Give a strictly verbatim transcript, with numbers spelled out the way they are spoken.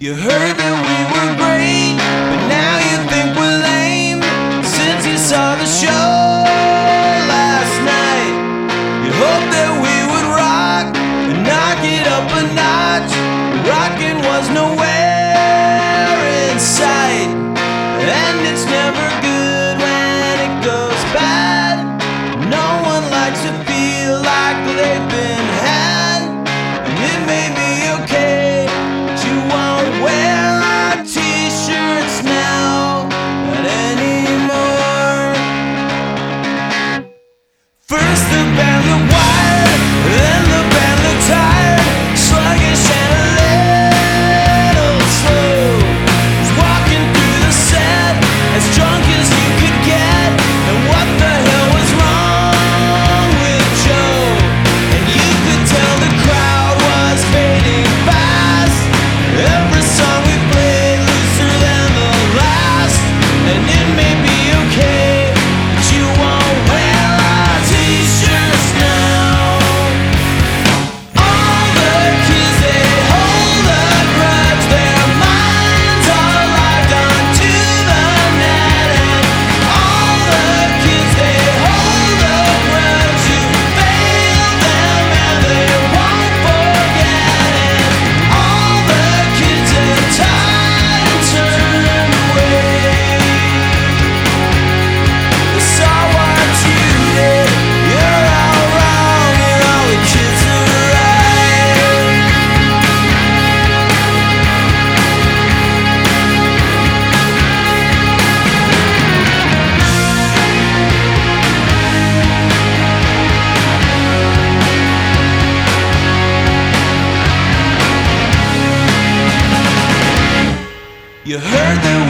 You heard that we were great, but now you think we're lame. Since you saw the show last night, you hoped that we would rock and knock it up a notch. Rockin' was nowhere in sight, and it's never good when it goes bad. No one likes to feel like they've been had, and it may be okay, but you won't wear our t-shirts now, not anymore. First the band looked wired, then the band looked tired, sluggish and a little slow. Was walking through the set as drunk as you could get, and what the hell was wrong with Joe? And you could tell the crowd was fading fast. Every song we played looser than the last, and it may be okay, but you won't wear our t-shirts now. All the kids, they hold a grudge, their minds are locked onto the net. And all the kids, they hold a grudge, you failed them and they won't forget. And all the kids are tired and turned away. They saw what you did, you're all wrong and all the kids are right. You heard that